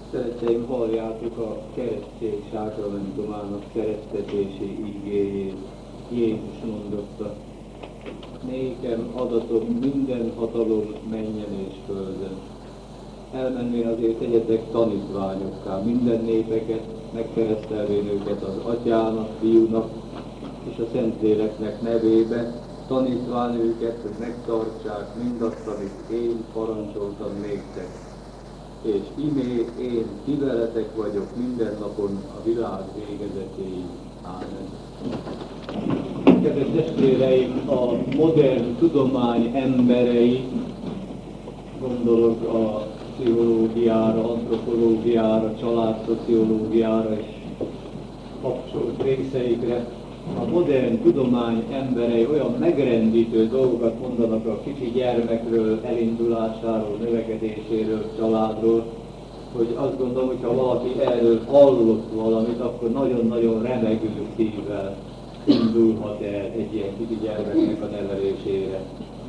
Szeretteim, halljátok a keresztség sákramentumának keresztetési igéjét. Jézus mondotta: nékem adatok minden hatalom mennyen és földön. Elmenvén azért tegyetek tanítványokká minden népeket, megkeresztelvén őket az Atyának, Fiúnak és a Szentléleknek nevébe, tanítván őket, hogy megtartsák mindazt, amit én parancsoltam néktek. És imé én ti veletek vagyok minden napon a világ végezetéig. Ámen. Kedves testvéreim, a modern tudomány emberei, gondolok a pszichológiára, antropológiára, családszociológiára és kapcsolt részeikre, a modern tudomány emberei olyan megrendítő dolgokat mondanak a kicsi gyermekről, elindulásáról, növekedéséről, családról, hogy azt gondolom, hogy ha valaki erről hallott valamit, akkor nagyon-nagyon remegő szívvel indulhat el egy ilyen kicsi gyermeknek a nevelésére.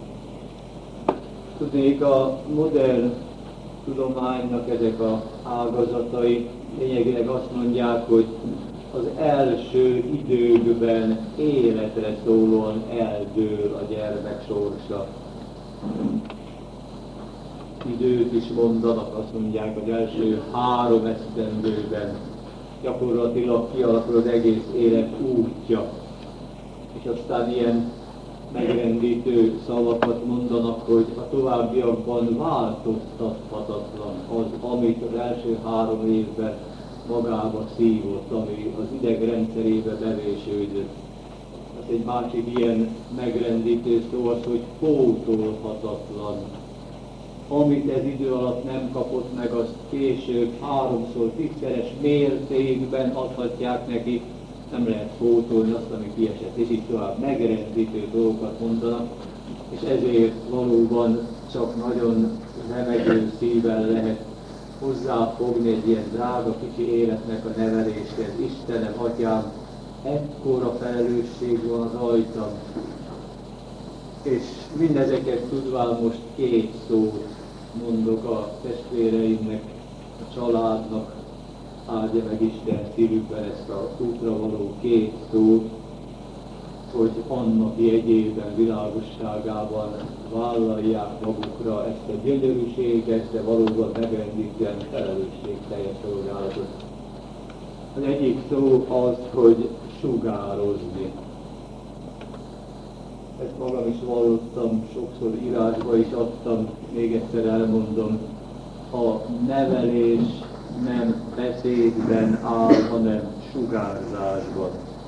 Tudnék, a modern tudománynak ezek az ágazatai lényegileg azt mondják, hogy az első időkben életre szólóan eldől a gyermek sorsa. Időt is mondanak, azt mondják, az első 3 esztendőben gyakorlatilag kialakul az egész élet útja. És aztán ilyen megrendítő szavakat mondanak, hogy a továbbiakban változtathatatlan az, amit az első 3 évben magába szívott, ami az idegrendszerébe bevésődött. Ez egy másik ilyen megrendítő szó az, hogy pótolhatatlan. Amit ez idő alatt nem kapott meg, azt később 3-szor 10-szeres mértékben adhatják neki, nem lehet pótolni azt, ami kiesett, és így tovább megrendítő dolgokat mondanak, és ezért valóban csak nagyon remegő szívvel lehet hozzáfogni egy ilyen drága kicsi életnek a neveléshez. Istenem, Atyám, ekkora felelősség van rajtam. És mindezeket tudván most 2 szót mondok a testvéreimnek, a családnak, áldja meg Isten szívükben ezt a útra való 2 szót, hogy annak jegyében, világosságában vállalják magukra ezt a gyönyörűséges, de valóban megrendítően felelősségteljes szolgálatot. Az egyik szó az, hogy sugározni. Ezt magam is vallottam, sokszor írásba is adtam, még egyszer elmondom, a nevelés nem beszédben áll, hanem sugárzásban,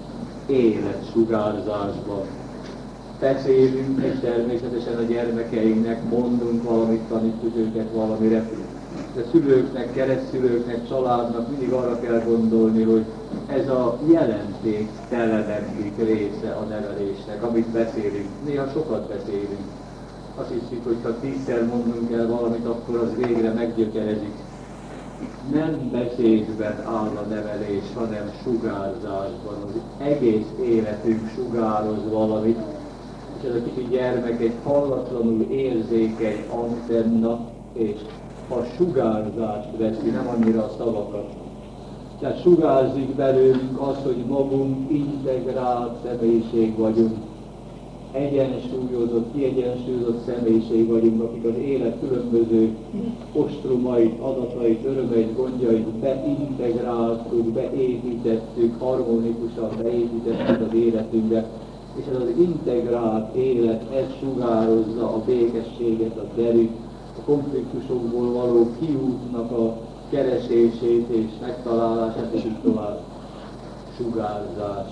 életsugárzásban. Beszélünk, és természetesen a gyermekeinknek mondunk valamit, tanítjuk őket valamire. De szülőknek, keresztszülőknek, családnak mindig arra kell gondolni, hogy ez a jelentéktelenebbik része a nevelésnek, amit beszélünk. Néha sokat beszélünk. Azt hiszük, hogy ha 10-szer mondunk el valamit, akkor az végre meggyökerezik. Nem beszédben áll a nevelés, hanem sugárzásban. Az egész életünk sugároz valamit, és ez a kicsi gyermek egy hallatlanul érzékeny antenna, és a sugárzást veszi, nem annyira a szavakat. Tehát sugárzik belőlünk az, hogy magunk integrált személyiség vagyunk, egyensúlyozott, kiegyensúlyozott személyiség vagyunk, akik az élet különböző ostromait, adatait, örömeit, gondjait beintegráltuk, beépítettük, harmonikusan beépítettük az életünkbe, és ez az integrált élet, ez sugározza a békességet, a derűt, a konfliktusokból való kiútnak a keresését és megtalálását, és így tovább. Sugárzás.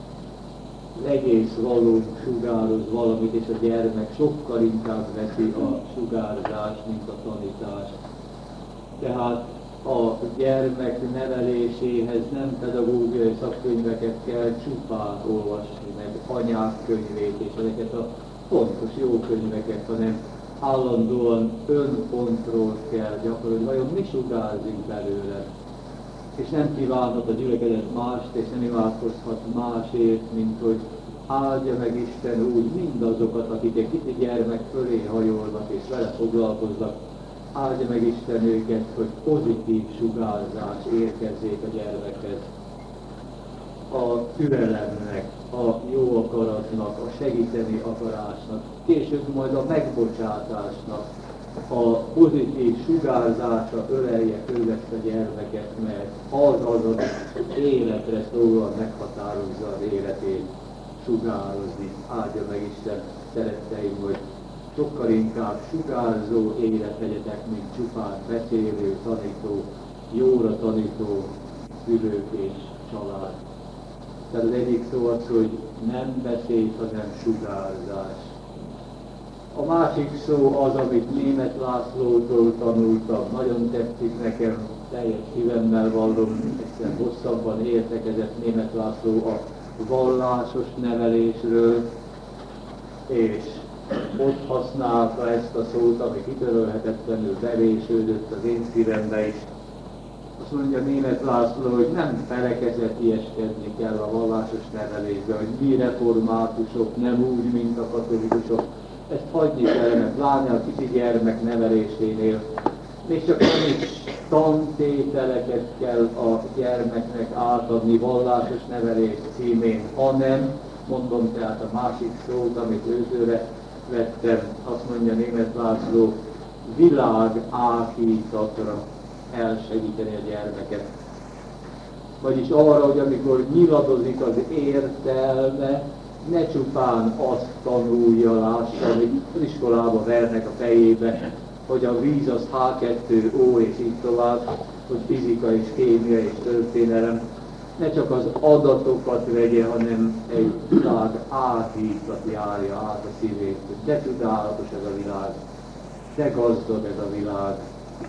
Az egész való sugároz valamit, és a gyermek sokkal inkább veszi a sugárzást, mint a tanítást. Tehát a gyermek neveléséhez nem pedagógiai szakkönyveket kell csupán olvasni, meg anyák könyvét és ezeket a fontos jó könyveket, hanem állandóan önkontrollt kell gyakorolni, vajon mi sugárzunk belőle. És nem kívánhat a gyülekezet mást, és nem imádkozhat másért, mint hogy áldja meg Isten úgy mindazokat, akik egy kicsi gyermek fölé hajolnak és vele foglalkoznak, áldja meg Isten őket, hogy pozitív sugárzás érkezzék a gyermekhez. A türelemnek, a jó akaratnak, a segíteni akarásnak, később majd a megbocsátásnak a pozitív sugárzása ölelje körül ezt a gyermeket, mert az életre szólóan meghatározza az életét sugározni. Áldja meg Isten, szeretteim, hogy sokkal inkább sugárzó élet legyetek, mint csupán beszélő, tanító, jóra tanító szülők és család. Tehát az egyik szó az, hogy nem beszéd, hanem sugárzás. A másik szó az, amit Németh Lászlótól tanultam, nagyon tetszik nekem, teljes szívemmel vallom, egyszer hosszabban értekezett Németh László a vallásos nevelésről, és ott használta ezt a szót, ami kitörölhetetlenül bevésődött az én szívembe is. Azt mondja Németh László, hogy nem felekezetieskedni kell a vallásos nevelésbe, hogy mi reformátusok nem úgy, mint a katolikusok. Ezt hagyni kellene, pláne a kicsi gyermek nevelésénél. Még csak nem is tantételeket kell a gyermeknek átadni vallásos nevelés címén, hanem, mondom tehát a másik szót, amit őtőre vettem, azt mondja Németh László, világ áhítatra elsegíteni a gyermeket. Vagyis arra, hogy amikor nyiladozik az értelme, ne csupán azt tanulja, lássa, hogy az iskolába vernek a fejébe, hogy a víz az H2O és így tovább, hogy fizika és kémia és történelem. Ne csak az adatokat vegye, hanem egy világ áhítat járja át a szívét. De csodálatos ez a világ, de gazdag ez a világ.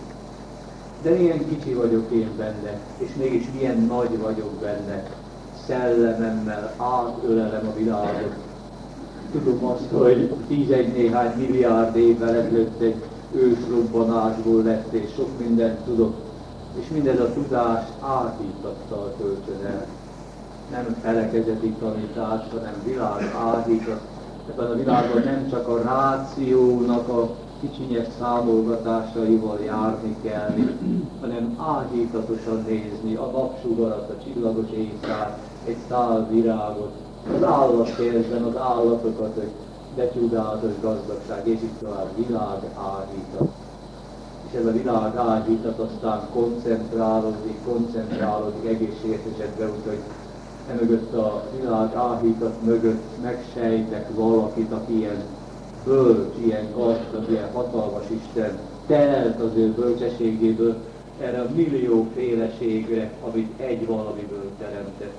De milyen kicsi vagyok én benne, és mégis milyen nagy vagyok benne. Szellememmel átölelem a világot. Tudom azt, hogy 11 néhány milliárd évvel ezelőtt egy ősrobbanásból lett, és sok mindent tudok, és mindez a tudás áhítattal töltsön el. Nem felekezeti tanítás, hanem világ áhítat. Ebben a világban nem csak a rációnak a kicsinyes számolgatásaival járni kell, hanem áhítatosan nézni a napsugarat, a csillagos éjszát, egy szál virágot, az állatkertben az állatokat, hogy de csodálatos gazdagság, és itt tovább világ áhítat. És ez a világ áhítat aztán koncentrálódik egészséges esetben, úgyhogy emögött a világ áhítat mögött megsejtek valakit, aki ilyen bölcs, ilyen gazdag, ilyen hatalmas Isten, telt az ő bölcsességéből erre a millióféleségre, amit egy valamiből teremtett.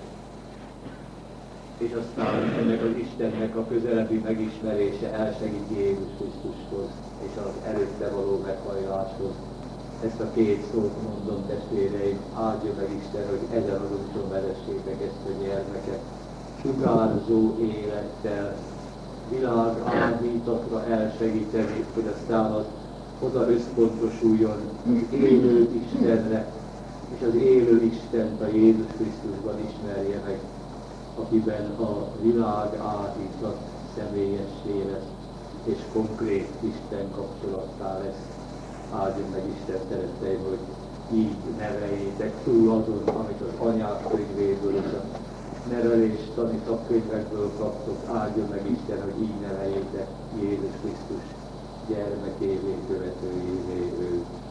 És aztán ennek az Istennek a közelebbi megismerése elsegít Jézus Krisztushoz és az előtte való meghajláshoz. Ezt a két szót mondom, testvéreim, áldja meg Isten, hogy ezen az úton vezessétek ezt a gyermeket. Sugárzó élettel, világ áhítatra elsegíteni, hogy aztán az oda összpontosuljon az élő Istenre, és az élő Istent a Jézus Krisztusban ismerje meg, akiben a világ áhítat személyessé lesz, és konkrét Isten kapcsolattá lesz. Áldjon meg Isten, szeretteim, hogy így neveljétek túl azon, amit az anyák könyvéből és a neveléstani szakkönyvekből kaptok. Áldjon meg Isten, hogy így neveljétek Jézus Krisztus gyermekévé, követőjévé őt.